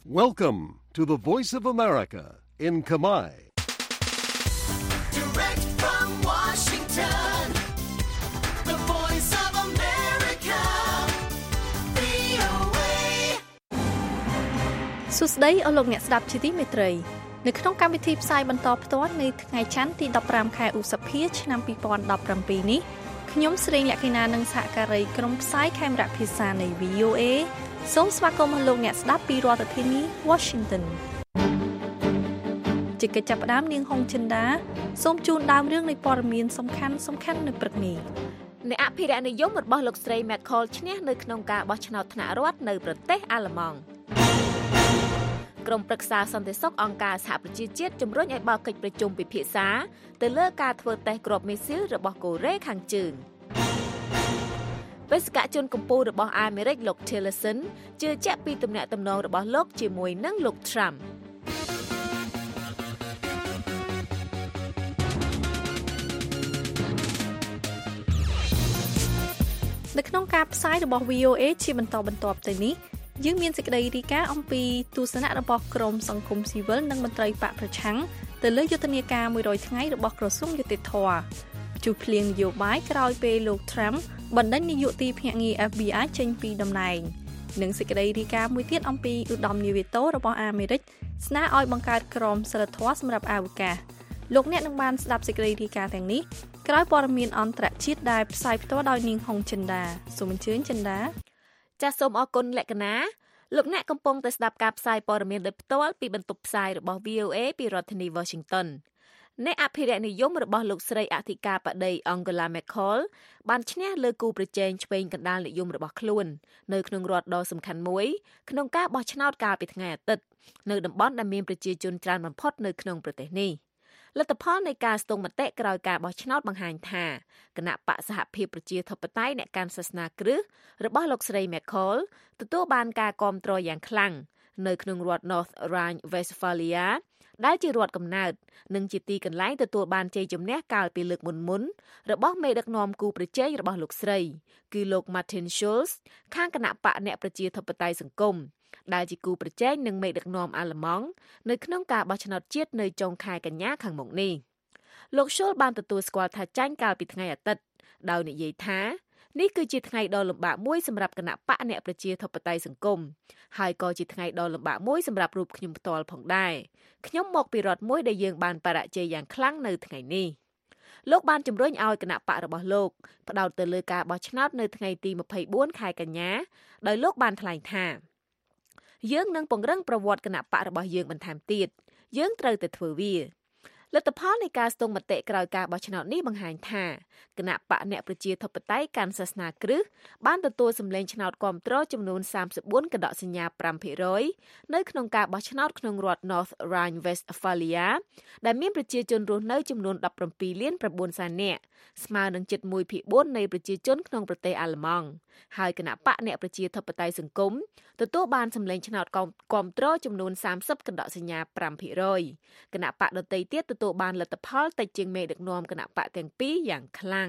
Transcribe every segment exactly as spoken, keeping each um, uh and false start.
Welcome to the Voice of America in Khmer. Direct from Washington, the Voice of America, វី អូ เอសួស្តីអស់លោកអ្នកស្ដាប់ជាទីមេត្រីនៅក្នុងកម្មវិធីផ្សាយបន្តផ្ទាល់នៅថ្ងៃច័ន្ទទីដប់ប្រាំខែឧសភាឆ្នាំពីរពាន់ដប់ប្រាំពីរនេះខ្ញុំស្រីលក្ខិណានិងសហការីក្រុមផ្សាយខេមរៈភាសានៃ វី អូ เอ សូមស្វាគមន៍លោកអ្នកស្ដាប់ពីរដ្ឋធានី Washington ជាកិច្ចចាប់ផ្ដើមនាងហុងចិន្តាសូមជូនដើមរឿងនៃព័ត៌មានសំខាន់សំខាន់នៅព្រឹកនេះអ្នកអភិរក្សនិយមរបស់លោកស្រី McCall ឈ្នះនៅក្នុងការបោះឆ្នោតថ្នាក់រដ្ឋនៅប្រទេសអាល្លឺម៉ង់ក្រុមប្រឹក្សាសន្តិសុខអង្គការសហប្រជាជាតិជំរុញឲ្យបើកកិច្ចប្រជុំពិភាក្សាទៅលើការធ្វើតេស្តគ្រាប់មីស៊ីលរបស់កូរ៉េខាងជើងបេសកជនកម្ពុជារបស់អាមេរិកលោក Tillerson ជឿជាក់ពីទំនាក់ទំនងរបស់លោកជាមួយនឹងលោក Trump នៅក្នុងការផ្សាយរបស់ វី អូ เอ ជាបន្តបន្ទាប់ទៅនេះយើងមានសេចក្តីរាយការណ៍អំពីទស្សនៈរបស់ក្រមសង្គមស៊ីវិលនិងមន្ត្រីបកប្រឆាំងទៅលើយុទ្ធនាការមួយរយថ្ងៃរបស់ក្រសួងយុតិធម៌ជួបភ្លៀងនយោបាយក្រោយពេលលោក Trump បណ្ដេញនាយកទីភ្នាក់ងារ អេហ្វ ប៊ី អាយ ចេញពីតំណែងនិងសេចក្តីរាយការណ៍មួយទៀតអំពីឧត្តមនាវីតូរបស់អាមេរិកស្នើឲ្យបង្កើតក្រមសីលធម៌សម្រាប់អវកាសលោកអ្នកនឹងបានស្ដាប់សេចក្តីរាយការណ៍ទាំងនេះក្រោយព័ត៌មានអន្តរជាតិដែលផ្សាយផ្ទាល់ដោយនាងហុងចិន្តាសូមអញ្ជើញចិន្តាចាសសូមអរគុណលក្ខណាលោកអ្នកកំពុងតែស្ដាប់ការផ្សាយព័ត៌មានដោយផ្ទាល់ពីបន្ទប់ផ្សាយរបស់ វី អូ เอ ពីរដ្ឋធានី Washington អ្នកអភិរក្សនិយមរបស់លោកស្រីអធិការបតី Angela McCall បានឈ្នះលើគូប្រជែងឆ្វេងកណ្ដាលនិយមរបស់ខ្លួននៅក្នុងរដ្ឋដ៏សំខាន់មួយក្នុងការបោះឆ្នោតកាលពីថ្ងៃអាទិត្យនៅតំបន់ដែលមានប្រជាជនច្រើនបំផុតនៅក្នុងប្រទេសនេះលទ្ធផលនៃការស្ទង់មតិក្រោយការបោះឆ្នោតបង្ហាញថាគណៈបកសហភាពប្រជាធិបតេយ្យអ្នកកាន់សាសនាគ្រឹះរបស់លោកស្រី McCall ទទួលបានការគាំទ្រយ៉ាងខ្លាំងនៅក្នុងរដ្ឋ North Rhine-Westphalia ដែលជារដ្ឋកំណើតនិងជាទីកន្លែងទទួលបានជ័យជំនះកាលពីលើកមុនមុនរបស់មេដឹកនាំគូប្រជែងរបស់លោកស្រីគឺលោក Martin Schulz ខាងគណៈបកអ្នកប្រជាធិបតេយ្យសង្គមដែលជាគូប្រជែងនឹងមេដឹកនាំអាល្លឺម៉ង់នៅក្នុងការបោះឆ្នោតជាតិនៅចុងខែកញ្ញាខាងមុខនេះលោក Schulz បានទទួលស្គាល់ថាចាញ់កាលពីថ្ងៃអាទិត្យដោយនិយាយថានេះគឺជាថ្ងៃដ៏លំបាកមួយសម្រាប់គណៈបកអ្នកប្រជាធិបតេយ្យសង្គមហើយក៏ជាថ្ងៃដ៏លំបាកមួយសម្រាប់រូបខ្ញុំផ្ទាល់ផងដែរខ្ញុំមកពីរដ្ឋមួយដែលយើងបានបរាជ័យយ៉ាងខ្លាំងនៅថ្ងៃនេះលោកបានជំរុញឲ្យគណៈបករបស់លោកផ្ដោតទៅលើការបោះឆ្នោតនៅថ្ងៃទីម្ភៃបួនខែកញ្ញាដោយលោកបានថ្លែងថាយើងនឹងពង្រឹងប្រវត្តិគណៈបករបស់យើងបន្ថែមទៀតយើងត្រូវតែធ្វើវាលទ្ធផលនៃការស្ទង់មតិក្រោយការបោះឆ្នោតនេះបង្ហាញថាគណៈបកអ្នកប្រជាធិបតេយ្យកាន់សាសនាគ្រឹះបានទទួលសម្លេងឆ្នោតគាំទ្រចំនួនសាមសិបបួនកដកសញ្ញា ប្រាំភាគរយ នៅក្នុងការបោះឆ្នោតក្នុងរដ្ឋ North Rhine-Westphalia ដែលមានប្រជាជនរស់នៅចំនួនដប់ប្រាំពីរលានប្រាំបួនសែននាក់ស្មើនឹងជិតមួយភាគបួននៃប្រជាជនក្នុងប្រទេសអាល្លឺម៉ង់ហើយគណៈបកអ្នកប្រជាធិបតេយ្យសង្គមទទួលបានសម្លេងឆ្នោតគាំទ្រចំនួនសាមសិបកដកសញ្ញា ប្រាំភាគរយ គណៈបកដទៃទៀតទទួលបានលទ្ធផលតិចជាងមេដឹកនាំគណៈបកទាំងពីរយ៉ាងខ្លាំង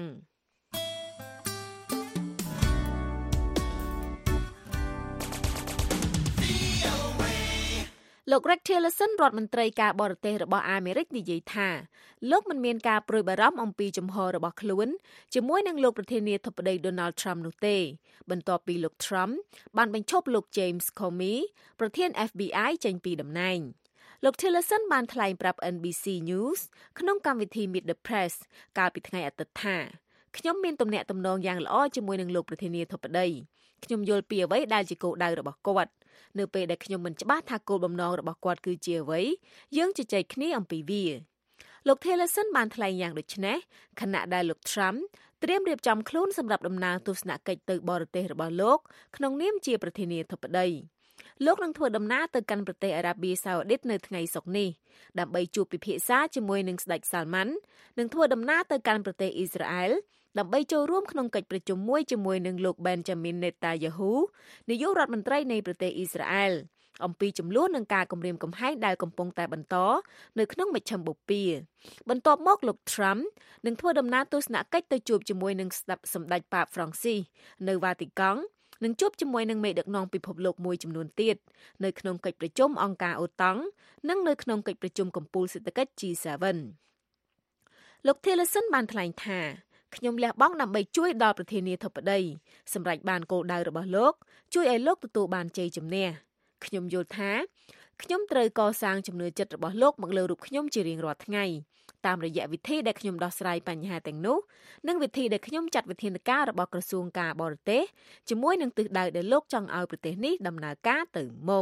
លោក Rex Tillerson រដ្ឋមន្ត្រីការបរទេសរបស់អាមេរិកនិយាយថាលោកមិនមានការព្រួយបារម្ភអំពីជំហររបស់ខ្លួនជាមួយនឹងលោកប្រធានាធិបតី Donald Trump នោះទេបន្ទាប់ពីលោក Trump បានបញ្ឈប់លោក James Comey ប្រធាន អេហ្វ ប៊ី អាយ ចេញពីតំណែងលោក Tillerson បានថ្លែងប្រាប់ เอ็น บี ซี News ក្នុងកម្មវិធី Meet the Press កាលពីថ្ងៃអាទិត្យថាខ្ញុំមានទំនាក់ទំនងយ៉ាងល្អជាមួយនឹងលោកប្រធានាធិបតីខ្ញុំយល់ពីអ្វីដែលជាគោលដៅរបស់គាត់នៅពេលដែលខ្ញុំមិនច្បាស់ថាគោលបំណងរបស់គាត់គឺជាអ្វីយើងជជែកគ្នាអំពីវាលោក Tillerson បានថ្លែងយ៉ាងដូចនេះខណៈដែលលោក Trump ត្រៀមរៀបចំខ្លួនសម្រាប់ដំណើរទស្សនកិច្ចទៅបរទេសរបស់លោកក្នុងនាមជាប្រធានាធិបតីលោកនឹងធ្វើដំណើរទៅកាន់ប្រទេសអារ៉ាប៊ីសាអូឌីតនៅថ្ងៃសុក្រនេះដើម្បីជួបពិភាក្សាជាមួយនឹងស្ដេចសាល់ម៉ាន់និងធ្វើដំណើរទៅកាន់ប្រទេសអ៊ីស្រាអែលដើម្បីចូលរួមក្នុងកិច្ចប្រជុំមួយជាមួយនឹងលោក Benjamin Netanyahu នាយករដ្ឋមន្ត្រីនៃប្រទេសអ៊ីស្រាអែលអំពីចំនួននឹងការគម្រាមកំហែងដែលកំពុងតែបន្តនៅក្នុងមជ្ឈមបូព៌ាបន្ទាប់មកលោក Trump នឹងធ្វើដំណើរទស្សនកិច្ចទៅជួបជាមួយនឹងស្ដេចសម្ដេចប៉ាប Francis នៅវ៉ាទីកង់នឹងជួបជាមួយនឹងមេដឹកនាំពិភពលោកមួយចំនួនទៀតនៅក្នុងកិច្ចប្រជុំអង្គការអូតង់និងនៅក្នុងកិច្ចប្រជុំកំពូលសេដ្ឋកិច្ច G សេเว่น លោក Tillerson បានថ្លែងថាខ្ញុំលះបង់ដើម្បីជួយដល់ប្រធានាធិបតីសម្រាប់បានគោលដៅរបស់លោកជួយឲ្យលោកទទួលបានជ័យជំនះខ្ញុំយល់ថាខ្ញុំត្រូវកសាងជំនឿចិត្តរបស់លោកមកលើរូបខ្ញុំជារៀងរាល់ថ្ងៃតាមរយៈវិធីដែលខ្ញុំដោះស្រាយបញ្ហាទាំងនោះនិងវិធីដែលខ្ញុំចាត់វិធានការរបស់ក្រសួងការបរទេសជាមួយនឹងទិសដៅដែលលោកចង់ឲ្យប្រទេសនេះដំណើរការទៅមុខ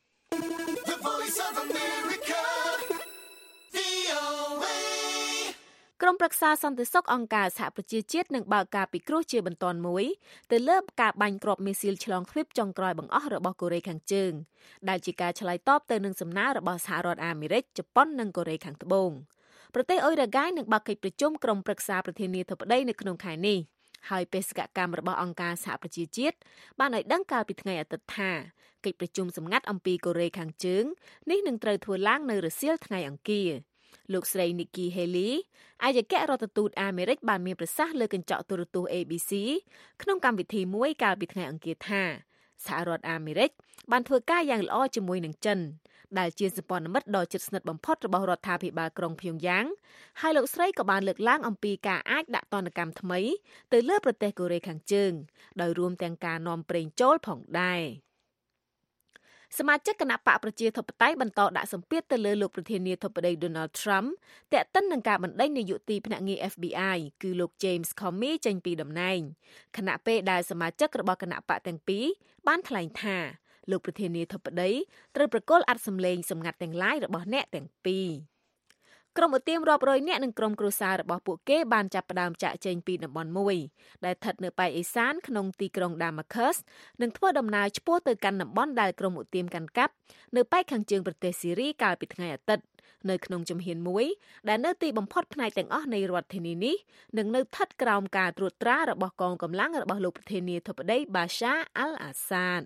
The Voice of America, វី អូ เอក្រុមប្រឹក្សាសន្តិសុខអង្គការសហប្រជាជាតិនឹងបើកការពិគ្រោះជាបន្ទាន់មួយទៅលើការបាញ់គ្រាប់មីស៊ីលឆ្លងទ្វីបចុងក្រោយបង្អស់របស់កូរ៉េខាងជើងដែលជាការឆ្លើយតបទៅនឹងសំណើរបស់សហរដ្ឋអាមេរិកជប៉ុននិងកូរ៉េខាងត្បូងប្រទេសអ៊ុយរ៉ាហ្គាយនឹងបើកកិច្ចប្រជុំក្រុមប្រឹក្សាប្រធានាធិបតីនៅក្នុងខែនេះហើយបេសកកម្មរបស់អង្គការសហប្រជាជាតិបានឲ្យដឹងកាលពីថ្ងៃអាទិត្យថាកិច្ចប្រជុំសម្ងាត់អំពីកូរ៉េខាងជើងនេះនឹងត្រូវធ្វើឡើងនៅរសៀលថ្ងៃអង្គារលោកស្រី Nikki Haley អគ្គរដ្ឋទូតអាមេរិកបានមានប្រសាសន៍លើកញ្ចក់ទូរទស្សន៍ A B C ក្នុងកម្មវិធីមួយកាលពីថ្ងៃអង្គារថាសហរដ្ឋអាមេរិកបានធ្វើការយ៉ាងល្អជាមួយនឹងចិនដែលជាសម្ព័ន្ធមិត្តដ៏ជិតស្និទ្ធបំផុតរបស់រដ្ឋាភិបាលក្រុងភៀងយ៉ាងហើយលោកស្រីក៏បានលើកឡើងអំពីការអាចដាក់ទណ្ឌកម្មថ្មីទៅលើប្រទេសកូរ៉េខាងជើងដោយរួមទាំងការនាំប្រេងចូលផងដែរសមាជិកគណៈបកប្រជាធិបតេយ្យបន្តដាក់សម្ពាធទៅលើលោកប្រធានាធិបតី Donald Trump ទាក់ទិននឹងការបណ្តេញនាយកទីភ្នាក់ងារ F B I គឺលោក James Comey ចេញពីតំណែងខណៈពេលដែលសមាជិករបស់គណៈបកទាំងពីរបានថ្លែងថាលោកប្រធានាធិបតីត្រូវប្រកល់អត្ថសម្លេងសម្ងាត់ទាំងឡាយរបស់អ្នកទាំងពីរក្រុមឧទាមរាប់រយនាក់និងក្រុមគ្រួសាររបស់ពួកគេបានចាប់ផ្ដើមចាក់ចេញពីតំបន់មួយដែលស្ថិតនៅប៉ែកឦសានក្នុងទីក្រុង Damascus និងធ្វើដំណើរឆ្ពោះទៅកាន់តំបន់ដែលក្រុមឧទាមកាន់កាប់នៅប៉ែកខាងជើងប្រទេសស៊ីរីកាលពីថ្ងៃអាទិត្យនៅក្នុងជំហានមួយដែលនៅទីបំផុតផ្នែកទាំងអស់នៃរដ្ឋធានីនេះនឹងនៅស្ថិតក្រោមការត្រួតត្រារបស់កងកម្លាំងរបស់លោកប្រធានាធិបតី Bashar al-Assad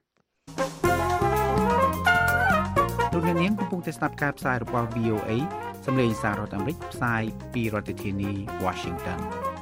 លោកអ្នកនាងកំពុងតែស្ដាប់ការផ្សាយរបស់ V O A សម្លេងសាររដ្ឋអាមេរិកផ្សាយពីរដ្ឋធានី Washington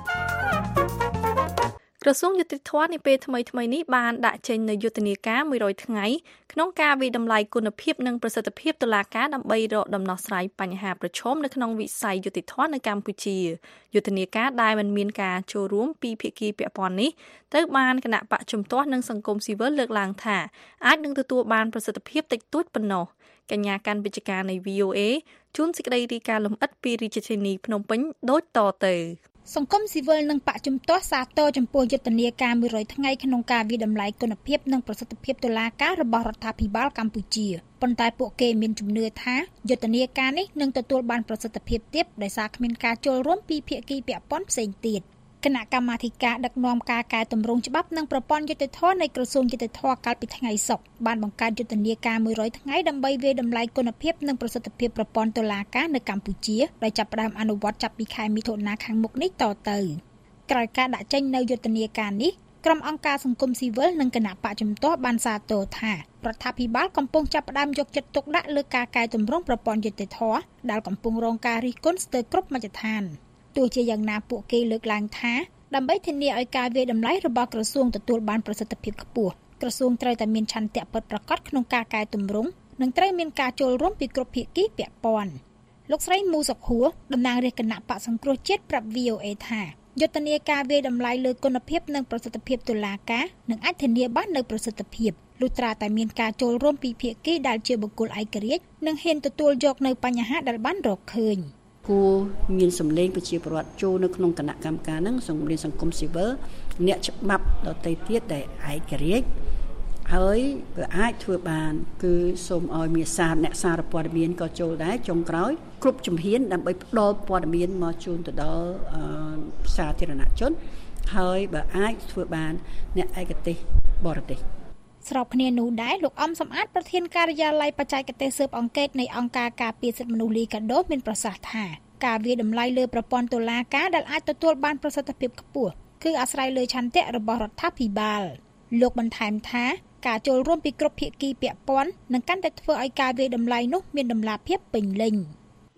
ក្រសួងយុតិធម៌នាពេលថ្មីៗនេះបានដាក់ចេញនូវយុទ្ធនាការមួយរយថ្ងៃក្នុងការវិដំឡៃគុណភាពនិងប្រសិទ្ធភាពតុលាការដើម្បីរកដំណោះស្រាយបញ្ហាប្រឈមនៅក្នុងវិស័យយុតិធម៌នៅកម្ពុជាយុទ្ធនាការដែលមិនមានការចូលរួមពីភាគីពាក់ព័ន្ធនេះត្រូវបានគណៈបកជំទាស់និងសង្គមស៊ីវិលលើកឡើងថាអាចនឹងទទួលបានប្រសិទ្ធភាពតិចតួចប៉ុណ្ណោះកញ្ញាកាន់វិជ្ជការនៃ V O A ជួនសេចក្តីរាយការណ៍លម្អិតពីរាជធានីភ្នំពេញដូចតទៅសង្គមស៊ីវិលនិងបកជំទាស់សាទរចំពោះយុទ្ធនាការមួយរយថ្ងៃក្នុងការវិដំឡៃគុណភាពនិងប្រសិទ្ធភាពតុលាការរបស់រដ្ឋាភិបាលកម្ពុជាប៉ុន្តែពួកគេមានជំនឿថាយុទ្ធនាការនេះនឹងទទួលបានប្រសិទ្ធភាពទាបដោយសារគ្មានការចូលរួមពីភាគីពាក់ព័ន្ធផ្សេងទៀតគណៈកម្មាធិការដឹកនាំការកែតម្រង់ច្បាប់និងប្រព័ន្ធយុត្តិធម៌នៃក្រសួងយុត្តិធម៌កាលពីថ្ងៃសុក្របានបង្កើតយុទ្ធនាការមួយរយថ្ងៃដើម្បីវាយតម្លៃគុណភាពនិងប្រសិទ្ធភាពប្រព័ន្ធតុលាការនៅកម្ពុជាដោយចាប់ផ្ដើមអនុវត្តចាប់ពីខែមិថុនាខាងមុខនេះតទៅក្រោយការដាក់ចេញនូវយុទ្ធនាការនេះក្រុមអង្គការសង្គមស៊ីវិលនិងគណៈបកជំទាស់បានសាទរថារដ្ឋាភិបាលកំពុងចាប់ផ្ដើមយកចិត្តទុកដាក់លើការកែតម្រង់ប្រព័ន្ធយុត្តិធម៌ដែលកំពុងរងការរិះគន់ស្ទើរគ្រប់មជ្ឈដ្ឋានទោះជាយ៉ាងណាពួកគេលើកឡើងថាដើម្បីធានាឲ្យការវាយតម្លៃរបស់ក្រសួងទទួលបានប្រសិទ្ធភាពខ្ពស់ក្រសួងត្រូវតែមានឆន្ទៈពិតប្រាកដក្នុងការកែតម្រង់និងត្រូវមានការចូលរួមពីគ្រប់ភាគីពាក់ព័ន្ធលោកស្រីមូសុខហួរតំណាងរាជគណៈបកសង្គ្រោះជាតិប្រាប់ V O A ថាយុទ្ធនាការវាយតម្លៃលើគុណភាពនិងប្រសិទ្ធភាពតុលាការនឹងអាចធានាបាននូវប្រសិទ្ធភាពលុះត្រាតែមានការចូលរួមពីភាគីដែលជាបុគ្គលឯករាជ្យនិងហ៊ានទទួលយកនៅបញ្ហាដែលបានរកឃើញគួរមានសម្លេងប្រជាពលរដ្ឋចូលនៅក្នុងគណៈកម្មការហ្នឹងសម្លេងសង្គមស៊ីវិលអ្នកច្បាប់ដទៃទៀតដែលឯករាជ្យហើយវាអាចធ្វើបានគឺសូមឲ្យមានសារអ្នកសារព័ត៌មានក៏ចូលដែរចុងក្រោយគ្រប់ជំហានដើម្បីផ្ដល់ព័ត៌មានមកជូនទៅដល់សាធារណជនហើយបើអាចធ្វើបានអ្នកឯកទេសបរទេសស្របគ្នានោះដែរលោកអំសំអាតប្រធានការិយាល័យបច្ចេកទេសស៊ើបអង្កេតនៃអង្គការការពារសិទ្ធិមនុស្សលីកាដូមានប្រសាសន៍ថាការវាយតម្លៃលើប្រព័ន្ធតុលាការដែលអាចទទួលបានប្រសិទ្ធភាពខ្ពស់គឺអាស្រ័យលើឆន្ទៈរបស់រដ្ឋាភិបាលលោកបន្ថែមថាការចូលរួមពីគ្រប់ភាគីពាក់ព័ន្ធនឹងកាន់តែធ្វើឲ្យការវាយតម្លៃនោះមានតម្លាភាពពេញលេញយើងគិត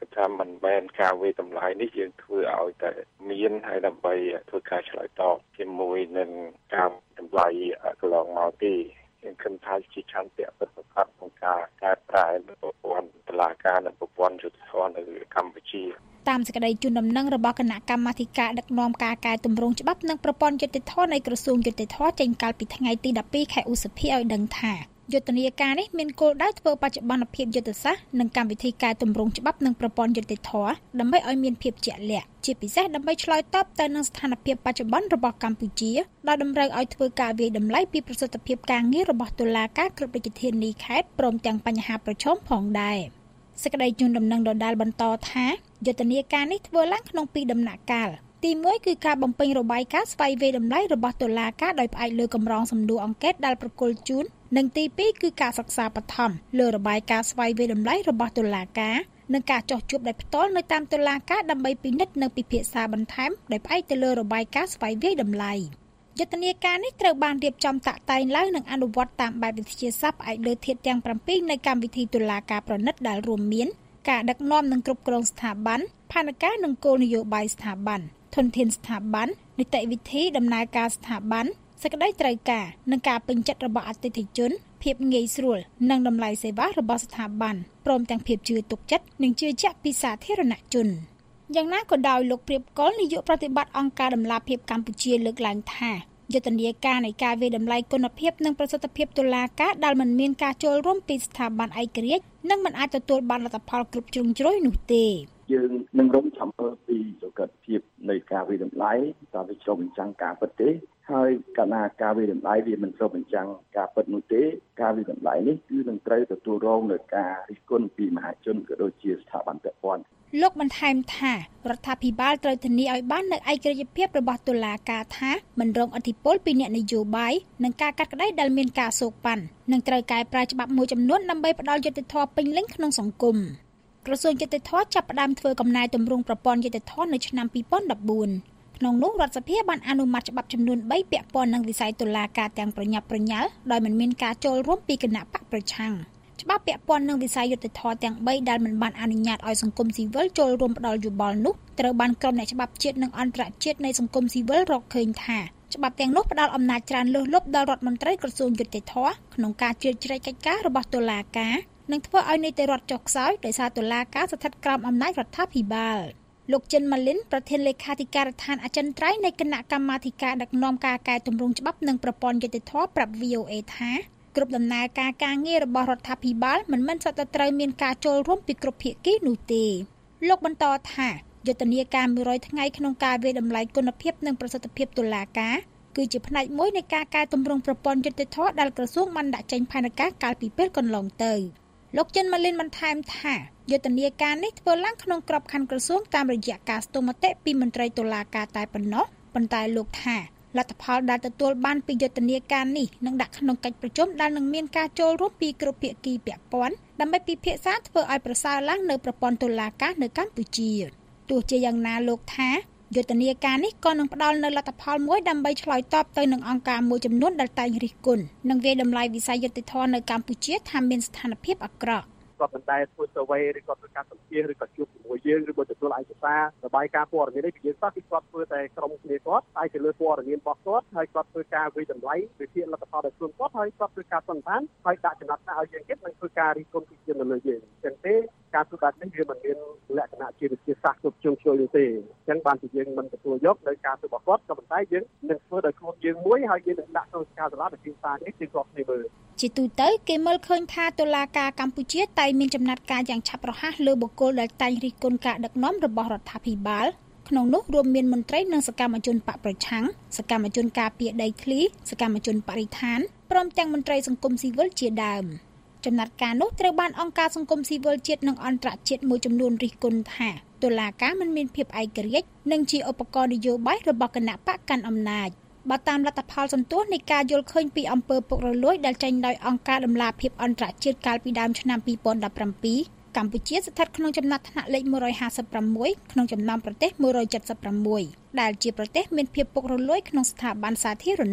ថាមិនមែនការវិតម្លៃនេះយើងធ្វើឲ្យតែមានហើយដើម្បីធ្វើការឆ្លើយតបជាមួយនឹងការតម្លៃកន្លងមកទេយើងគិតថាជាឆន្ទៈពិតប្រាកដក្នុងការកែប្រែប្រព័ន្ធតុលាការនិងប្រព័ន្ធយុត្តិធម៌នៅកម្ពុជាតាមសេចក្តីជូនដំណឹងរបស់គណៈកម្មាធិការដឹកនាំការកែតម្រង់ច្បាប់និងប្រព័ន្ធយុត្តិធម៌នៃក្រសួងយុត្តិធម៌ចេញកាលពីថ្ងៃទីដប់ពីរខែឧសភាឲ្យដឹងថាយុទ្ធនាការនេះមានគោលដៅធ្វើបច្ចុប្បន្នភាពយុទ្ធសាស្ត្រនិងកម្មវិធីកែតម្រង់ច្បាប់និងប្រព័ន្ធយុត្តិធម៌ដើម្បីឲ្យមានភាពជាក់លាក់ជាពិសេសដើម្បីឆ្លើយតបទៅនឹងស្ថានភាពបច្ចុប្បន្នរបស់កម្ពុជាដោយតម្រូវឲ្យធ្វើការវិយតម្លៃពីប្រសិទ្ធភាពការងាររបស់តុលាការគ្រប់រាជធានីខេត្តព្រមទាំងបញ្ហាប្រឈមផងដែរសេចក្តីជូនដំណឹងដដែលបន្តថាយុទ្ធនាការនេះធ្វើឡើងក្នុងពីរដំណាក់កាលទីមួយគឺការបំពេញរបាយការណ៍ស្វ័យវិយតម្លៃរបស់តុលាការដោយផ្អែកលើកម្រងសំណួរអង្កេតដែលប្រគល់ជូននិងទីពីរគឺការសិក្សាបឋមលើរបាយការណ៍ស្វ័យវិយតម្លៃរបស់តុលាការនិងការចោះជួបដោយផ្ទាល់នៅតាមតុលាការដើម្បីពិនិត្យនិងពិភាក្សាបន្ថែមដោយផ្អែកទៅលើរបាយការណ៍ស្វ័យវិយតម្លៃយុទ្ធនាការនេះត្រូវបានរៀបចំតាក់តែងឡើងនិងអនុវត្តតាមបែបវិទ្យាសាស្ត្រផ្អែកលើធាតុទាំងប្រាំពីរនៃកម្មវិធីតុលាការប្រណិតដែលរួមមានការដឹកនាំនិងគ្រប់គ្រងស្ថាប័នផែនការនិងគោលនយោបាយស្ថាប័នធនធានស្ថាប័ននីតិវិធីដំណើរការស្ថាប័នសេចក្តីត្រូវការនិងការពេញចិត្តរបស់អតិថិជនភាពងាយស្រួលនិងតម្លៃសេវារបស់ស្ថាប័នព្រមទាំងភាពជឿទុកចិត្តនិងជឿជាក់ពីសាធារណជនយ៉ាងណាក៏ដោយលោកព្រៀបកុលនាយកប្រតិបត្តិអង្គការដំឡាភិបកម្ពុជាលើកឡើងថាយុទ្ធនាការនៃការវិយតម្លៃគុណភាពនិងប្រសិទ្ធភាពតុលាការដែលមិនមានការចូលរួមពីស្ថាប័នឯករាជ្យនិងមិនអាចទទួលបានលទ្ធផលគ្រប់ជ្រុងជ្រោយនោះទេយើងនឹងរំចាំមើលពីសុខភាពនៃការវិយតម្លៃតើវាឆ្លុះបញ្ចាំងការពិតទេហើយកាលណាការវិយតម្លៃវាមិនឆ្លុះបញ្ចាំងការពិតនោះទេការវិយតម្លៃនេះគឺនឹងត្រូវទទួលរងនឹងការរិះគន់ពីមហាជនក៏ដូចជាស្ថាប័នពាក់ព័ន្ធលោកបន្ថែមថារដ្ឋាភិបាលត្រូវធានាឲ្យបាននូវឯករាជ្យភាពរបស់តុលាការថាមិនរងឥទ្ធិពលពីអ្នកនយោបាយនិងការកាត់ក្តីដែលមានការសោកប៉ាន់និងត្រូវកែប្រែច្បាប់មួយចំនួនដើម្បីផ្ដល់យុត្តិធម៌ពេញលេញក្នុងសង្គមក្រសួងយុត្តិធម៌ចាប់ផ្ដើមធ្វើកំណែទម្រង់ប្រព័ន្ធយុត្តិធម៌នៅឆ្នាំពីរពាន់ដប់បួនក្នុងនោះរដ្ឋសភាបានអនុម័តច្បាប់ចំនួនបីពាក់ព័ន្ធនឹងវិស័យតុលាការទាំងប្រញាប់ប្រញាល់ដោយមិនមានការចូលរួមពីគណៈបកប្រឆាំងច្បាប់ពាក់ព័ន្ធនឹងវិស័យយុត្តិធម៌ទាំងបីដែលមិនបានអនុញ្ញាតឲ្យសង្គមស៊ីវិលចូលរួមផ្ដល់យោបល់នោះត្រូវបានក្រុមអ្នកច្បាប់ជាតិនិងអន្តរជាតិនៃសង្គមស៊ីវិលរកឃើញថាច្បាប់ទាំងនោះផ្ដល់អំណាចច្រើនលើសលប់ដល់រដ្ឋមន្ត្រីក្រសួងយុត្តិធម៌ក្នុងការជ្រៀតជ្រែកកិច្ចការរបស់តុលាការនិងធ្វើឲ្យនីតិរដ្ឋចុះខ្សោយដោយសារតុលាការស្ថិតក្រោមអំណាចរដ្ឋាភិបាលលោកចិនម៉ាលីនប្រធានលេខាធិការដ្ឋានអចិន្ត្រៃយ៍នៃគណៈកម្មាធិការដឹកនាំការកែតម្រង់ច្បាប់និងប្រព័ន្ធយុត្តិធម៌ប្រាប់ វី អូ អេ ថាគ្រប់ដំណើរការការងាររបស់រដ្ឋាភិបាលមិនមែនសុទ្ធតែត្រូវមានការចូលរួមពីគ្រប់ភាគីនោះទេលោកបន្តថាយុទ្ធនាការមួយរយថ្ងៃក្នុងការវិយតម្លៃគុណភាពនិងប្រសិទ្ធភាពតុលាការគឺជាផ្នែកមួយនៃការកែតម្រង់ប្រព័ន្ធយុត្តិធម៌ដែលក្រសួងបានដាក់ចេញផែនការកាលពីពេលកន្លងទៅលោកចិនម៉ាលីនបន្ថែមថាយុទ្ធនាការនេះធ្វើឡើងក្នុងក្របខ័ណ្ឌក្រសួងតាមរយៈការស្ទង់មតិពីមន្ត្រីតុលាការតែប៉ុណ្ណោះប៉ុន្តែលោកថាលទ្ធផលដែលទទួលបានពីយុទ្ធនាការនេះនឹងដាក់ក្នុងកិច្ចប្រជុំដែលនឹងមានការចូលរួមពីគ្រប់ភាគីពាក់ព័ន្ធដើម្បីពិភាក្សាធ្វើឲ្យប្រសើរឡើងនៅប្រព័ន្ធតុលាការនៅកម្ពុជាទោះជាយ៉ាងណាលោកថាយុទ្ធនាការនេះក៏នឹងផ្ដល់នូវលទ្ធផលមួយដើម្បីឆ្លើយតបទៅនឹងអង្គការមួយចំនួនដែលតែងរិះគន់និងវាយតម្លៃវិស័យយុត្តិធម៌នៅកម្ពុជាថាមានស្ថានភាពអាក្រក់គាត់មិនដែលធ្វើ survey ឬក៏ធ្វើការសម្ភាសឬក៏ជួបជាមួយយើងឬក៏ទទួលឯកសាររបាយការណ៍ព័ត៌មាននេះពីយើងសោះគឺគាត់ធ្វើតែក្រុមគ្នាគាត់តែទៅលើព័ត៌មានរបស់គាត់ហើយគាត់ធ្វើការវិតម្លៃវិភាគលទ្ធផលដោយខ្លួនគាត់ហើយគាត់ធ្វើការសន្និដ្ឋានហើយដាក់ចំណាត់ថ្នាក់ឲ្យយើងទៀតនិងធ្វើការរិះគន់ពីជានៅលើយើងអញ្ចឹងទេការធ្វើបែបនេះវាមិនមានលក្ខណៈជាវិទ្យាសាស្ត្រគ្រប់ជ្រុងជ្រោយនោះទេអញ្ចឹងបានជាយើងមិនទទួលយកនៅការធ្វើរបស់គាត់ក៏ប៉ុន្តែយើងនឹងធ្វើដោយខ្លួនយើងមួយហើយយើងនឹងដាក់ក្នុងការសាលាវិទ្យាសាស្ត្រនេះគឺគាត់គ្នាមើលជាទូទៅគេមើលឃើញថាតុលាការកម្ពុជាតែងមានចំណាត់ការយ៉ាងឆាប់រហ័សលើបុគ្គលដែលតែងរិះគន់ការដឹកនាំរបស់រដ្ឋាភិបាលក្នុងនោះរួមមានមន្ត្រីនិងសកម្មជនបកប្រឆាំងសកម្មជនការពារដីធ្លីសកម្មជនបរិស្ថានព្រមទាំងមន្ត្រីសង្គមស៊ីវិលជាដើមចំណាត់ការនោះត្រូវបានអង្គការសង្គមស៊ីវិលជាតិនិងអន្តរជាតិមួយចំនួនរិះគន់ថាតុលាការមិនមានភាពឯករាជ្យនិងជាឧបករណ៍នយោបាយរបស់គណៈបកកាន់អំណាចបើតាមលទ្ធផលសន្ទុះនៃការយល់ឃើញពីអំពើពុករលួយដែលចេញដោយអង្គការដំឡាភិបអន្តរជាតិកាលពីដើមឆ្នាំពីរពាន់ដប់ប្រាំពីរកម្ពុជាស្ថិតក្នុងចំណាត់ថ្នាក់លេខមួយរយហាសិបប្រាំមួយក្នុងចំណោមប្រទេសមួយរយเจ็ดสิบหกដែលជាប្រទេសមានភាពពុករលួយក្នុងស្ថាប័នសាធារណៈ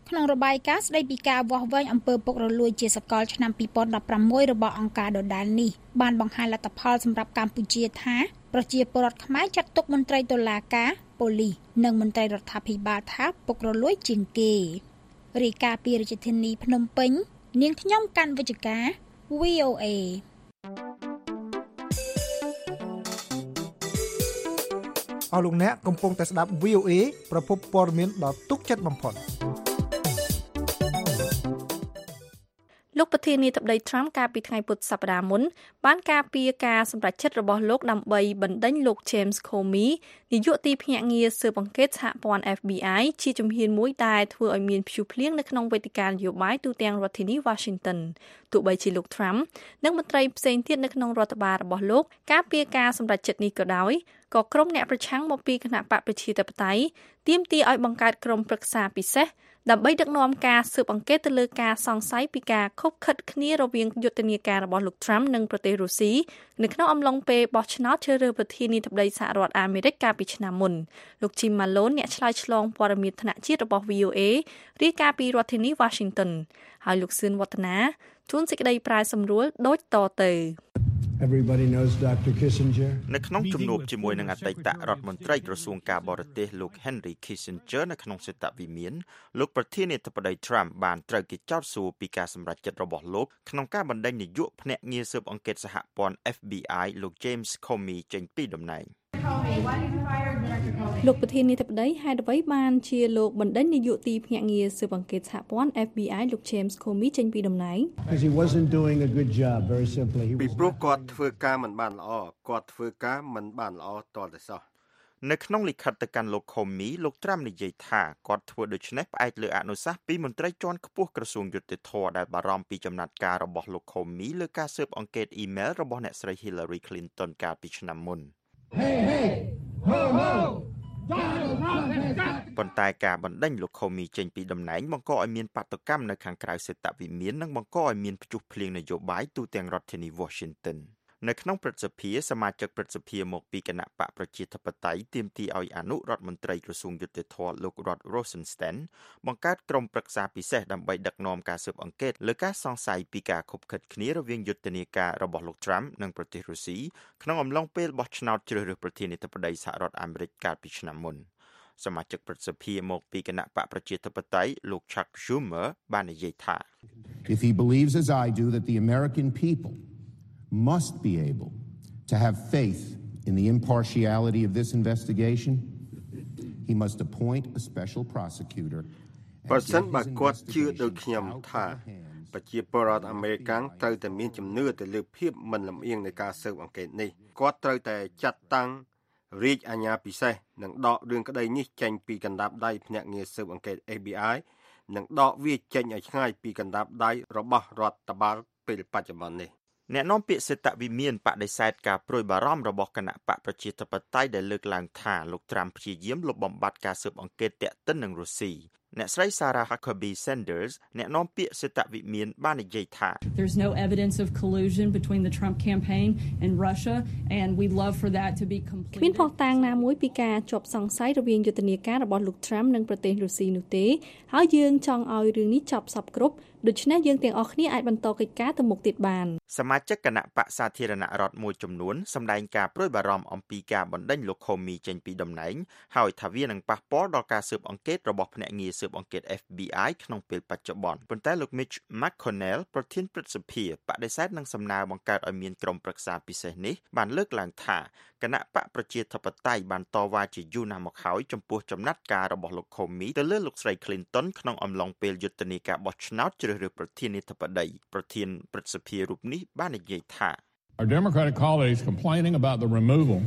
ក្នុងរបាយការណ៍ស្ដីពីការវាស់វែងអំពើពុករលួយជាសកលឆ្នាំពីរពាន់ដប់ប្រាំមួយរបស់អង្គការដដែលនេះបានបង្ហាញលទ្ធផលសម្រាប់កម្ពុជាថាប្រជាពលរដ្ឋខ្មែរចាត់ទុកមន្ត្រីតុលាការប៉ូលីសនិងមន្ត្រីរដ្ឋាភិបាលថាពុករលួយជាងគេរាយការណ៍ពីរាជធានីភ្នំពេញនាងខ្ញុំកាន់វិជ្ជការ វី អូ เอអស់លោកអ្នកកំពុងតែស្ដាប់ វី អូ เอ ប្រភពព័ត៌មានដ៏ទុកចិត្តបំផុតលោកប្រធានាធិបតី Trump កាលពីថ្ងៃពុធសប្តាហ៍មុនបានការពារការសម្រេចចិត្តរបស់លោកដើម្បីបណ្ដេញលោក James Comey នាយកទីភ្នាក់ងារស៊ើបអង្កេតសហព័ន្ធ F B I ជាជំហានមួយដែលធ្វើឲ្យមានព្យុះភ្លៀងនៅក្នុងវេទិកានយោបាយទូទាំងរដ្ឋធានី Washington ទោះបីជាលោក Trump និងមន្ត្រីផ្សេងទៀតនៅក្នុងរដ្ឋបាលរបស់លោកការពារការសម្រេចចិត្តនេះក៏ដោយក៏ក្រុមអ្នកប្រឆាំងមកពីគណៈបកប្រជាធិបតេយ្យទាមទារឲ្យបង្កើតក្រុមប្រឹក្សាពិសេសដើម្បីដឹកនាំការស៊ើបអង្កេតទៅលើការសង្ស័យពីការខុបខិតគ្នារវាងយុទ្ធនាការរបស់លោក Trump និងប្រទេសរុស្ស៊ីនៅក្នុងអំឡុងពេលបោះឆ្នោតជ្រើសរើសប្រធានាធិបតីសហរដ្ឋអាមេរិកកាលពីឆ្នាំមុនលោក Jim Malone អ្នកឆ្លើយឆ្លងព័ត៌មានថ្នាក់ជាតិរបស់ វី អូ เอ រាយការណ៍ពីរដ្ឋធានី Washington ហើយលោកសឿនវឌ្ឍនាជួនសេចក្តីប្រាយសម្រួលដូចតទៅ Everybody knows Doctor Kissinger នៅក្នុងជំនួបជាមួយនឹងអតីតរដ្ឋមន្ត្រីក្រសួងការបរទេសលោក Henry Kissinger នៅក្នុងសេតវិមានលោកប្រធានាធិបតី Trump បានត្រូវគេចោទសួរពីការសម្រេចចិត្តរបស់លោកក្នុងការបណ្ដេញនាយកភ្នាក់ងារស៊ើបអង្កេតសហព័ន្ធ F B I លោក James Comey ចេញពីតំណែងលោកប្រធានាធិបតីហេតុអ្វីបានជាលោកបណ្ដេញនាយកទីភ្នាក់ងារស៊ើបអង្កេតសហព័ន្ធ F B I លោក James Comey ចេញពីតំណែង Because he wasn't doing a good job very simply he ពីព្រោះគាត់ធ្វើការមិនបានល្អគាត់ធ្វើការមិនបានល្អតតែសោះនៅក្នុងលិខិតទៅកាន់លោក Comey លោក Trump និយាយថាគាត់ធ្វើដូច្នេះផ្អែកលើអនុសាសន៍ពីមន្ត្រីជាន់ខ្ពស់ក្រសួងយុតិធម៌ដែលបារម្ភពីចំណាត់ការរបស់លោក Comey លើការស៊ើបអង្កេតអ៊ីមែលរបស់អ្នកស្រី Hillary Clinton កាលពីឆ្នាំមុន Hey hey ho ho ប៉ុន្តែការបណ្ដេញលោក Comey ចេញពីតំណែងបង្កឲ្យមានបាតុកម្មនៅខាងក្រៅសេតវិមាននិងបង្កឲ្យមានព្យុះភ្លៀងនយោបាយទូទាំងរដ្ឋធានី Washington នៅក្នុងព្រឹទ្ធសភាសមាជិកព្រឹទ្ធសភាមកពីគណៈបកប្រជាធិបតេយ្យទាមទារឲ្យអនុរដ្ឋមន្ត្រីក្រសួងយុតិធម៌លោក Rod Rosenstein បង្កើតក្រុមប្រឹក្សាពិសេសដើម្បីដឹកនាំការស៊ើបអង្កេតលើការសង្ស័យពីការខុបខិតគ្នារវាងយុទ្ធនាការរបស់លោក Trump និងប្រទេសរុស្ស៊ីក្នុងអំឡុងពេលបោះឆ្នោតជ្រើសរើសប្រធានាធិបតីសហរដ្ឋអាមេរិកកាលពីឆ្នាំមុនសមាជិកព្រឹទ្ធសភាមកពីគណៈបកប្រជាធិបតេយ្យលោក Chuck Schumer បាននិយាយថា If he believes as I do that the American people must be able to have faith in the impartiality of this investigation, he must appoint a special prosecutor. បើសិនបើគាត់ជឿដូចខ្ញុំថាប្រជាពលរដ្ឋអាមេរិកត្រូវតែមានជំនឿទៅលើភាពមិនលំអៀងនៃការស៊ើបអង្កេតនេះគាត់ត្រូវតែចាត់តាំងរាជអាជ្ញាពិសេសនិងដករឿងក្តីនេះចេញពីកណ្ដាប់ដៃភ្នាក់ងារស៊ើបអង្កេត F B I និងដកវាចេញឲ្យឆ្ងាយពីកណ្ដាប់ដៃរបស់រដ្ឋបាលពេលបច្ចុប្បន្ននេះអ្នកនាំពាក្យសេតវិមានបដិសេធការព្រួយបារម្ភរបស់គណៈបកប្រជាធិបតេយ្យដែលលើកឡើងថាលោក Trump ព្យាយាមលុបបំបាត់ការស៊ើបអង្កេតទាក់ទិននឹងរុស្ស៊ីអ្នកស្រី Sarah Huckabee Sanders អ្នកនាំពាក្យសេតវិមានបាននិយាយថា There's no evidence of collusion between the Trump campaign and Russia and we'd love for that to be completed មានភស្តុតាងណាមួយពីការជាប់សង្ស័យរវាងយុទ្ធនាការរបស់លោក Trump និងប្រទេសរុស្ស៊ីនោះទេហើយយើងចង់ឲ្យរឿងនេះចប់សពគ្រប់ដូច្នេះយើងទាំងអស់គ្នាអាចបន្តកិច្ចការទៅមុខទៀតបានសមាជិកគណៈបកសាធារណរដ្ឋមួយចំនួនសម្ដែងការព្រួយបារម្ភអំពីការបណ្ដេញលោក Comey ចេញពីតំណែងហើយថាវានឹងប៉ះពាល់ដល់ការស៊ើបអង្កេតរបស់ភ្នាក់ងារស៊ើបអង្កេត F B I ក្នុងពេលបច្ចុប្បន្នប៉ុន្តែលោក Mitch McConnell ប្រធានព្រឹទ្ធសភាបដិសេធនឹងសំណើបង្កើតឲ្យមានក្រុមប្រឹក្សាពិសេសនេះបានលើកឡើងថាគណៈបកប្រជាធិបតេយ្យបានតវ៉ាជាយូរណាស់មកហើយចំពោះចំណាត់ការរបស់លោក Comey ទៅលើលោកស្រី Clinton ក្នុងអំឡុងពេលយុទ្ធនាការបោះឆ្នោតជ្រើសរើសប្រធានាធិបតីប្រធានព្រឹទ្ធសភារូបនេះបាននិយាយថា Our Democratic colleagues complaining about the removal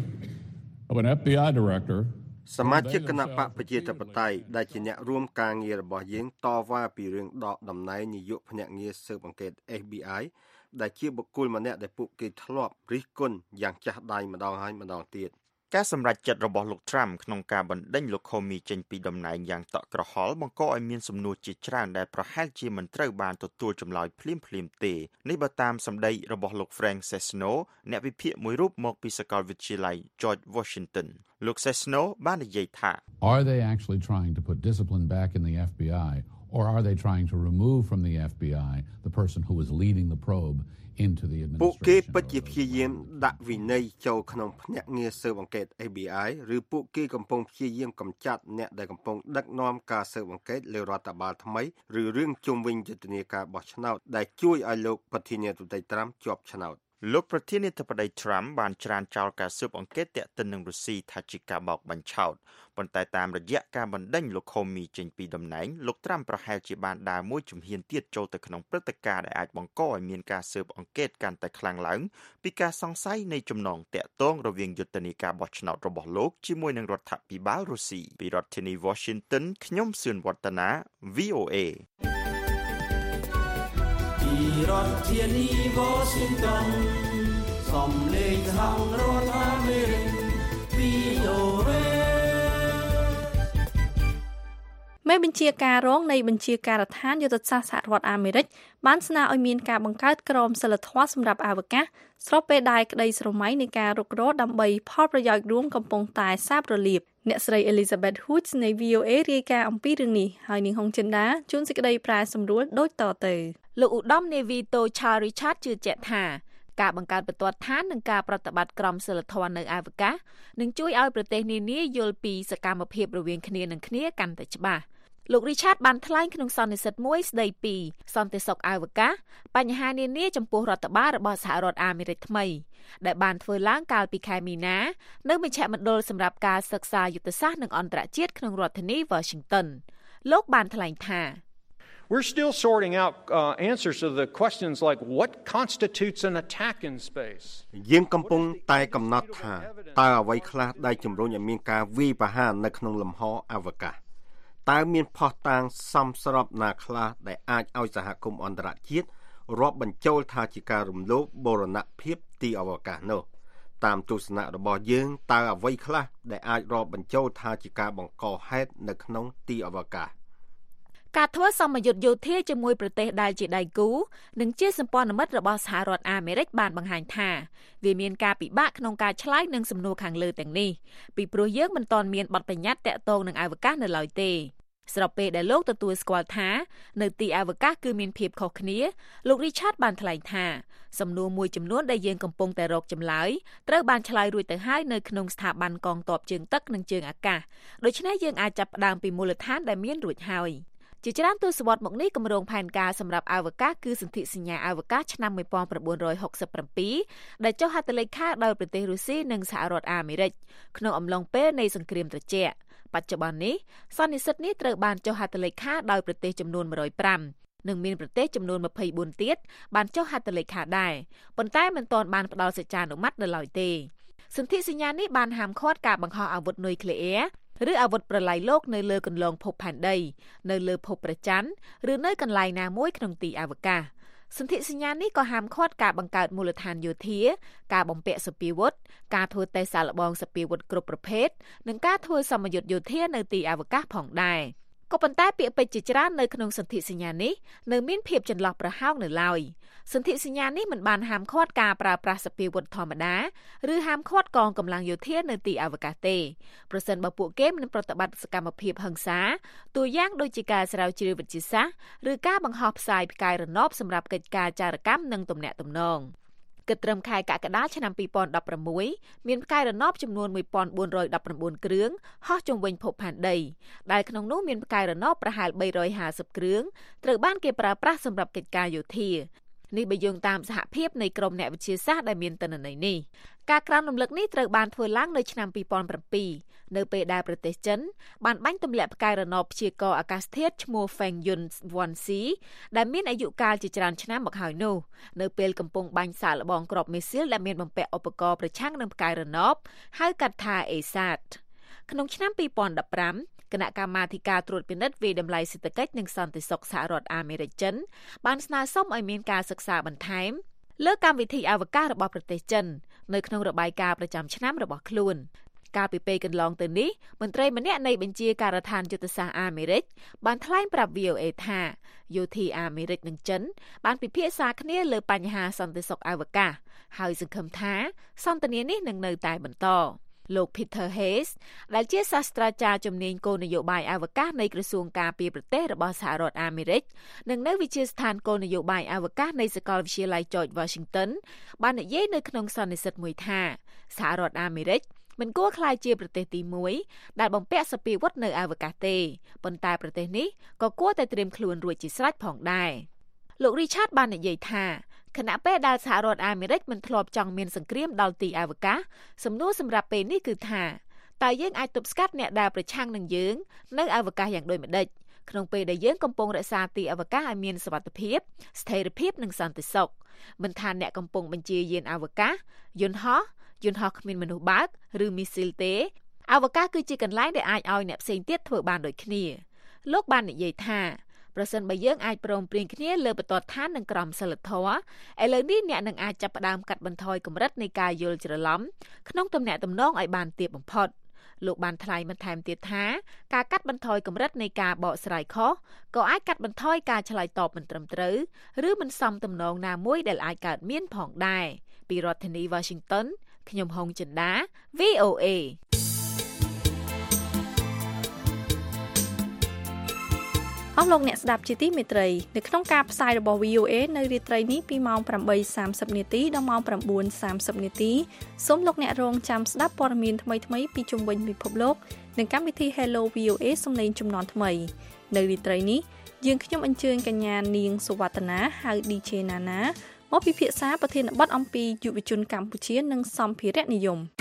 of an F B I director សមាជិកគណៈបកប្រជាធិបតេយ្យដែលជាអ្នករួមការងាររបស់យើងតវ៉ាពីរឿងដកតំណែងនាយកភ្នាក់ងារស៊ើបអង្កេត F B I ដែលជាបុគ្គលម្នាក់ដែលពួកគេធ្លាប់រិះគន់យ៉ាងចាស់ដៃម្ដងហើយម្ដងទៀតការសម្រេចចិត្តរបស់លោក Trump ក្នុងការបណ្ដេញលោក Comey ចេញពីតំណែងយ៉ាងតក់ក្រហល់បង្កឲ្យមានសំណួរជាច្រើនដែលប្រហែលជាមិនត្រូវបានទទួលចម្លើយភ្លាមៗទេនេះបើតាមសម្ដីរបស់លោក Frank Sesno អ្នកវិភាគមួយរូបមកពីសាកលវិទ្យាល័យ George Washington លោក Sesno បាននិយាយថា Are they actually trying to put discipline back in the F B I or are they trying to remove from the F B I the person who was leading the probe into the administration? ពួកគេពិតជាព្យាយាមដាក់វិន័យចូលក្នុងភ្នាក់ងារស៊ើបអង្កេត F B I ឬពួកគេកំពុងព្យាយាមកម្ចាត់អ្នកដែលកំពុងដឹកនាំការស៊ើបអង្កេតលើរដ្ឋបាលថ្មីឬរឿងជុំវិញយុទ្ធនាការបោះឆ្នោតដែលជួយឲ្យលោកប្រធានាធិបតីត្រាំជាប់ឆ្នោតលោកប្រធានាធិបតីត្រាំបានច្រានចោលការស៊ើបអង្កេតទាក់ទិននឹងរុស្ស៊ីថាជាការបោកបញ្ឆោតប៉ុន្តែតាមរយៈការបណ្ដេញលោកខូមីចេញពីតំណែងលោកត្រាំប្រហែលជាបានដើរមួយជំហានទៀតចូលទៅក្នុងព្រឹត្តិការណ៍ដែលអាចបង្កឲ្យមានការស៊ើបអង្កេតកាន់តែខ្លាំងឡើងពីការសង្ស័យនៃចំណងតាក់ទងរវាងយុទ្ធនាការបោះឆ្នោតរបស់លោកជាមួយនឹងរដ្ឋាភិបាលរុស្ស៊ីពីរដ្ឋធានី Washington ខ្ញុំសឿនវឌ្ឍនា V O A ពីរដ្ឋធានី Washington សំឡេងខាងរដ្ឋអាមេរិក V O A មេបញ្ជាការរងនៃបញ្ជាការដ្ឋានយុទ្ធសាស្ត្រសហរដ្ឋអាមេរិកបានស្នើឲ្យមានការបង្កើតក្រុមសិលធម៌សម្រាប់អាវកាសស្របពេលដែលក្តីស្រមៃនៃការរុករកដើម្បីផលប្រយោជន៍រួមកំពុងតែសាបរលាបអ្នកស្រី Elizabeth Hoots នៃ V O A រាយការណ៍អំពីរឿងនេះហើយនាងហុងចិន្តាជួនសេចក្តីប្រែសម្រួលដូចតទៅលោកឧត្តមនាវីតូ Charles Richard ជឿជាក់ថាការបង្កើតបន្ទាត់ឋាននិងការប្រតិបត្តិក្រមសីលធម៌នៅអាវកាសនឹងជួយឲ្យប្រទេសនានាយល់ពីសកម្មភាពរវាងគ្នានឹងគ្នាកាន់តែច្បាស់លោក Richard បានថ្លែងក្នុងសន្និសីទមួយស្ដីពីសន្តិសុខអាវកាសបញ្ហានានាចំពោះរដ្ឋបាលរបស់សហរដ្ឋអាមេរិកថ្មីដែលបានធ្វើឡើងកាលពីខែមីនានៅមជ្ឈមណ្ឌលសម្រាប់ការសិក្សាយុទ្ធសាស្ត្រនិងអន្តរជាតិក្នុងរដ្ឋធានី Washington លោកបានថ្លែងថា We're still sorting out uh, answers to the questions like what constitutes an attack in space. យើងកំពុងតែកំណត់ថាតើអ្វីខ្លះដែលជំរុញឲ្យមានការវាយប្រហារនៅក្នុងលំហអវកាសតើមានផុសតាងសមស្របណាខ្លះដែលអាចឲ្យសហគមន៍អន្តរជាតិរាប់បញ្ចូលថាជាការរំលោភបូរណភាពទីអវកាសនោះតាមទស្សនៈរបស់យើងតើអ្វីខ្លះដែលអាចរាប់បញ្ចូលថាជាការបង្កហេតុនៅក្នុងទីអវកាសការធ្វើសម្ពយុទ្ធយោធាជាមួយប្រទេសដែលជាដៃគូនិងជាសម្ព័ន្ធមិត្តរបស់សហរដ្ឋអាមេរិកបានបង្ហាញថាវាមានការពិបាកក្នុងការឆ្លើយនឹងសំណួរខាងលើទាំងនេះពីព្រោះយើងមិនទាន់មានបទបញ្ញត្តិតាក់ទងនឹងអវកាសនៅឡើយទេស្របពេលដែលលោកទទួលស្គាល់ថានៅទីអវកាសគឺមានភាពខុសគ្នាលោក Richard បានថ្លែងថាសំណួរមួយចំនួនដែលយើងកំពុងតែរកចម្លើយត្រូវបានឆ្លើយរួចទៅហើយនៅក្នុងស្ថាប័នកងទ័ពជើងទឹកនិងជើងអាកាសដូច្នេះយើងអាចចាប់ផ្ដើមពីមូលដ្ឋានដែលមានរួចហើយជាច្រើនទសវត្សរ៍មកនេះគម្រោងផែនការសម្រាប់អវកាសគឺសន្ធិសញ្ញាអវកាសឆ្នាំnineteen sixty-sevenដែលចុះហត្ថលេខាដោយប្រទេសរុស្ស៊ីនិងសហរដ្ឋអាមេរិកក្នុងអំឡុងពេលនៃសង្គ្រាមត្រជាក់បច្ចុប្បន្ននេះសន្និសីទនេះត្រូវបានចុះហត្ថលេខាដោយប្រទេសចំនួនone hundred fiveនិងមានប្រទេសចំនួនtwenty-fourទៀតបានចុះហត្ថលេខាដែរប៉ុន្តែមិនទាន់បានផ្ដល់សេចក្ដីអនុម័តនៅឡើយទេសន្ធិសញ្ញានេះបានហាមឃាត់ការបង្ហោះអាវុធនុយក្លេអ៊ែរឬអាវុធប្រឡាយលោកនៅលើគន្លងភពផែនដីនៅលើភពព្រះច័ន្ទឬនៅកន្លែងណាមួយក្នុងទីអវកាសសន្ធិសញ្ញានេះក៏ហាមឃាត់ការបង្កើតមូលដ្ឋានយោធាការបំពាក់សពាវុធការធ្វើតេស្តសាកល្បងសពាវុធគ្រប់ប្រភេទនិងការធ្វើសម្ពយុទ្ធយោធានៅទីអវកាសផងដែរក៏ប៉ុន្តែពាក្យពេចន៍ជាច្រើននៅក្នុងសន្ធិសញ្ញានេះនៅមានភាពចន្លោះប្រហោងនៅឡើយសន្ធិសញ្ញានេះមិនបានហាមឃាត់ការប្រើប្រាស់សពាវុធធម្មតាឬហាមឃាត់កងកម្លាំងយោធានៅទីអវកាសទេប្រសិនបើពួកគេមិនប្រតិបត្តិសកម្មភាពហិង្សាតួយ៉ាងដូចជាការស្រាវជ្រាវវិទ្យាសាស្ត្រឬការបង្ហោះផ្សាយផ្កាយរណបសម្រាប់កិច្ចការចារកម្មនិងទំនាក់ទំនងគិតត្រឹមខែកក្កដាឆ្នាំtwo thousand sixteenមានផ្កាយរណបចំនួនone thousand four hundred nineteenគ្រឿងហោះជុំវិញភពផែនដីដែលក្នុងនោះមានផ្កាយរណបប្រហែលthree hundred fiftyគ្រឿងត្រូវបានគេប្រើប្រាស់សម្រាប់កិច្ចការយោធានេះបើយោងតាមសហភាពនៃក្រុមអ្នកវិទ្យាសាស្ត្រដែលមានទិន្នន័យនេះការក្រានរំលឹកនេះត្រូវបានធ្វើឡើងនៅឆ្នាំtwo thousand sevenនៅពេលដែលប្រទេសចិនបានបាញ់ទម្លាក់ផ្កាយរណបព្យាករណ៍អាកាសធាតុឈ្មោះ Feng Yun one C ដែលមានអាយុកាលជាច្រើនឆ្នាំមកហើយនោះនៅពេលកំពុងបាញ់សាកល្បងគ្រាប់មីស៊ីលដែលមានបំពាក់ឧបករណ៍ប្រឆាំងនឹងផ្កាយរណបហៅកាត់ថា A S A T ក្នុងឆ្នាំtwo thousand fifteenគណៈកម្មាធិការត្រួតពិនិត្យវិតម្លៃសេដ្ឋកិច្ចនិងសន្តិសុខសហរដ្ឋអាមេរិកចិនបានស្នើសុំឲ្យមានការសិក្សាបន្ថែមលើកម្មវិធីអវកាសរបស់ប្រទេសចិននៅក្នុងរបាយការណ៍ប្រចាំឆ្នាំរបស់ខ្លួនកាលពីពេលកន្លងទៅនេះមន្ត្រីម្នាក់នៃបញ្ជាការដ្ឋានយុទ្ធសាស្ត្រអាមេរិកបានថ្លែងប្រាប់ V O A ថាយោធាអាមេរិកនិងចិនបានពិភាក្សាគ្នាលើបញ្ហាសន្តិសុខអវកាសហើយសង្ឃឹមថាសន្ទនានេះនឹងនៅតែបន្តលោក Peter Hayes ដែលជាសាស្ត្រាចារ្យជំនាញគោលនយោបាយអវកាសនៃក្រសួងការពារប្រទេសរបស់សហរដ្ឋអាមេរិកនិងនៅវិទ្យាស្ថានគោលនយោបាយអវកាសនៃសាកលវិទ្យាល័យ George Washington បាននិយាយនៅក្នុងសន្និសីទមួយថាសហរដ្ឋអាមេរិកមិនគួរក្លាយជាប្រទេសទីមួយដែលបំពាក់សពាវុធនៅអវកាសទេប៉ុន្តែប្រទេសនេះក៏គួរតែត្រៀមខ្លួនរួចជាស្រេចផងដែរលោក Richard បាននិយាយថាខណៈពេលដែលសហរដ្ឋអាមេរិកមិនធ្លាប់ចង់មានសង្គ្រាមដល់ទីអវកាសសំណួរសម្រាប់ពេលនេះគឺថាតើយើងអាចទប់ស្កាត់អ្នកដែលប្រឆាំងនឹងយើងនៅអវកាសយ៉ាងដូចម្តេចក្នុងពេលដែលយើងកំពុងរក្សាទីអវកាសឲ្យមានសុវត្ថិភាពស្ថិរភាពនិងសន្តិសុខមិនថាអ្នកកំពុងបញ្ជាយានអវកាសយន្តហោះយន្តហោះគ្មានមនុស្សបើកឬមីស៊ីលទេអវកាសគឺជាកន្លែងដែលអាចឲ្យអ្នកផ្សេងទៀតធ្វើបានដូចគ្នាលោកបាននិយាយថាប្រសិនបើយើងអាចព្រមព្រៀងគ្នាលើបន្ទាត់ឋាននិងក្រមសីលធម៌ឥឡូវនេះអ្នកនឹងអាចចាប់ផ្ដើមកាត់បន្ថយកម្រិតនៃការយល់ច្រឡំក្នុងទំនាក់ទំនងឲ្យបានទាបបំផុតលោកបានថ្លែងបន្ថែមទៀតថាការកាត់បន្ថយកម្រិតនៃការបកស្រាយខុសក៏អាចកាត់បន្ថយការឆ្លើយតបមិនត្រឹមត្រូវឬមិនសមទំនងណាមួយដែលអាចកើតមានផងដែរពីរដ្ឋធានី Washington ខ្ញុំហុងចិន្តា វី អូ អេអស់លោកអ្នកស្ដាប់ជាទីមេត្រីនៅក្នុងការផ្សាយរបស់ វី អូ អេ នៅរាត្រីនេះពីម៉ោង ប្រាំបីសាមសិប នាទីដល់ម៉ោង ប្រាំបួនសាមសិប នាទីសូមលោកអ្នករងចាំស្ដាប់ព័ត៌មានថ្មីៗពីជុំវិញពិភពលោកនិងកម្មវិធី Hello វី អូ អេ សំឡេងជំនាន់ថ្មីនៅរាត្រីនេះយើងខ្ញុំអញ្ជើញកញ្ញានាងសុវត្តនាហៅ ឌី τζេ ណាណាមកពិភាក្សាប្រធានបទអំពីយុវជនកម្ពុជានិងសម្ភារៈនិយម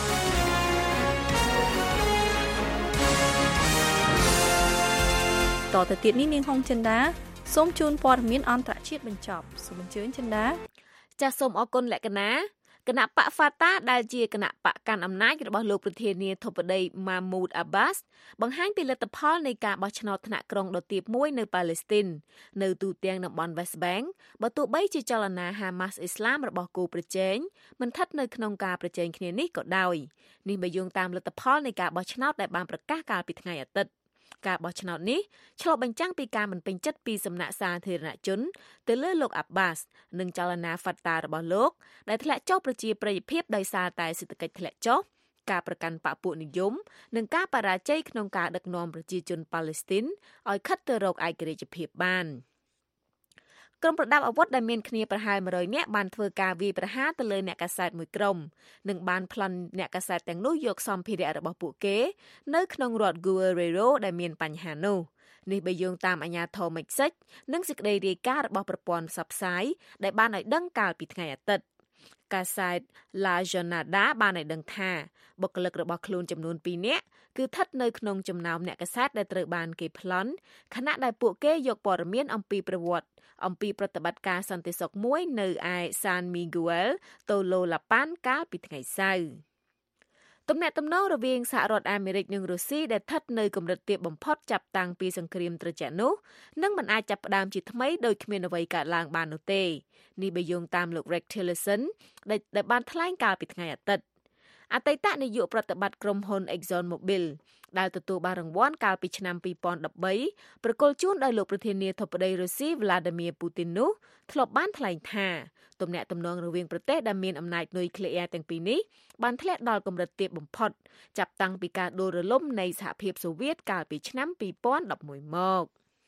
តទៅទៀតនេះនាងហុងចិន្តាសូមជូនព័ត៌មានអន្តរជាតិបញ្ចប់សូមអញ្ជើញចិន្តាចាសសូមអរគុណលក្ខណាគណៈបក Fatah ដែលជាគណៈបកកាន់អំណាចរបស់លោកប្រធានាធិបតី Mahmoud Abbas បង្ហាញពីលទ្ធផលនៃការបោះឆ្នោតថ្នាក់ក្រុងដ៏ទាបមួយនៅប៉ាឡេស្ទីននៅទូទាំងតំបន់ West Bank បើទោះបីជាចលនា Hamas អ៊ីស្លាមរបស់គូប្រជែងមិនស្ថិតនៅក្នុងការប្រជែងគ្នានេះក៏ដោយនេះបើយោងតាមលទ្ធផលនៃការបោះឆ្នោតដែលបានប្រកាសកាលពីថ្ងៃអាទិត្យការបោះឆ្នោតនេះឆ្លុះបញ្ចាំងពីការមិនពេញចិត្តពីសំណាក់សាធារណជនទៅលើលោក Abbas និងចលនា Fatah របស់លោកដែលធ្លាក់ចុះប្រជាប្រិយភាពដោយសារតែសេដ្ឋកិច្ចធ្លាក់ចុះការប្រកាន់បកពួកនិយមនិងការបរាជ័យក្នុងការដឹកនាំប្រជាជនប៉ាឡេស្ទីនឲ្យខិតទៅរកឯករាជ្យភាពបានក្រុមប្រដាប់អាវុធដែលមានគ្នាប្រហែល មួយរយ នាក់បានធ្វើការវាយប្រហារទៅលើអ្នកកាសែតមួយក្រុមនិងបានប្លន់អ្នកកាសែតទាំងនោះយកសម្ភារៈរបស់ពួកគេនៅក្នុងរដ្ឋ Guerrero ដែលមានបញ្ហានោះនេះបើយោងតាមអាជ្ញាធរមិចស៊ិចនិងសេចក្តីរាយការណ៍របស់ប្រព័ន្ធផ្សព្វផ្សាយដែលបានឲ្យដឹងកាលពីថ្ងៃអាទិត្យកាសែត La Jornada បានឲ្យដឹងថាបុគ្គលិករបស់ខ្លួនចំនួនពីរនាក់គឺស្ថិតនៅក្នុងចំណោមអ្នកកាសែតដែលត្រូវបានគេប្លន់ខណៈដែលពួកគេយកព័ត៌មានអំពីប្រវត្តិអំពីប្រតិបត្តិការសន្តិសុខមួយនៅឯ San Miguel Tololapan កាលពីថ្ងៃសៅរ៍ទំនាក់ទំនងរវាងសហរដ្ឋអាមេរិកនិងរុស្ស៊ីដែលស្ថិតនៅកម្រិតទាបបំផុតចាប់តាំងពីសង្គ្រាមត្រជាក់នោះនឹងមិនអាចចាប់ផ្ដើមជាថ្មីដោយគ្មានអ្វីកើតឡើងបាននោះទេនេះបើយោងតាមលោក Rex Tillerson ដែលបានថ្លែងកាលពីថ្ងៃអាទិត្យអតីតនាយកប្រតិបត្តិក្រុមហ៊ុន Exxon Mobil ដែលទទួលបានរង្វាន់កាលពីឆ្នាំពីរពាន់ដប់បីប្រគល់ជូនដោយលោកប្រធានាធិបតីរុស្ស៊ី Vladimir Putin នោះធ្លាប់បានថ្លែងថាទំនាក់ទំនងរវាងប្រទេសដែលមានអំណាចនុយក្លេអ៊ែរទាំងពីរនេះបានធ្លាក់ដល់កម្រិតទាបបំផុតចាប់តាំងពីការដួលរលំនៃសហភាពសូវៀតកាលពីឆ្នាំពីរពាន់ដប់មួយមក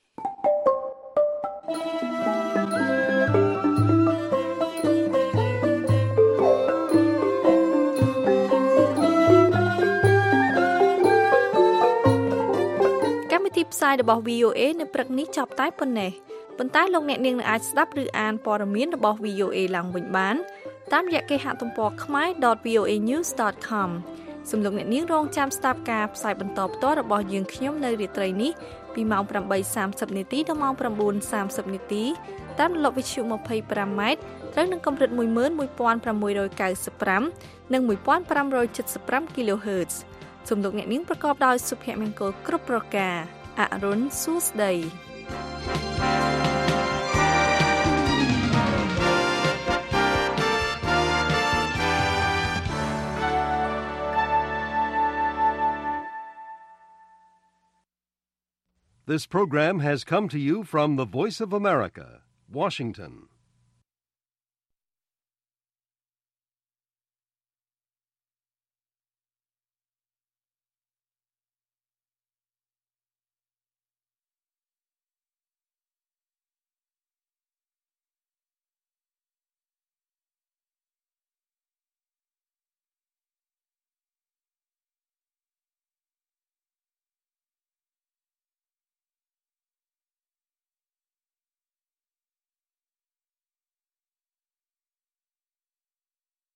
ទីផ្សាយរបស់ វី អូ អេ នៅព្រឹកនេះចប់តែប៉ុណ្ណេះប៉ុន្តែលោកអ្នកនាងនឹងអាចស្ដាប់ឬអានព័ត៌មានរបស់ វី អូ អេ ឡើងវិញបានតាមរយៈគេហទំព័រ khmae dot v o a news dot com សូមលោកអ្នកនាងរងចាំស្ដាប់ការផ្សាយបន្តផ្ទាល់របស់យើងខ្ញុំនៅរាត្រីនេះពីម៉ោង ប្រាំបីសាមសិប នាទីដល់ម៉ោង ប្រាំបួនសាមសិប នាទីតាមរលកវិទ្យុ ម្ភៃប្រាំ ម៉ែត្រត្រូវនឹងកម្រិត មួយម៉ឺនមួយពាន់ប្រាំមួយរយកៅសិបប្រាំ និង មួយពាន់ប្រាំរយចិតសិបប្រាំ គីឡូហឺត សូមលោកអ្នកនាងប្រកបដោយសុភមង្គលគ្រប់ប្រការអរុនសួស្ដី This program has come to you from the Voice of America, Washington.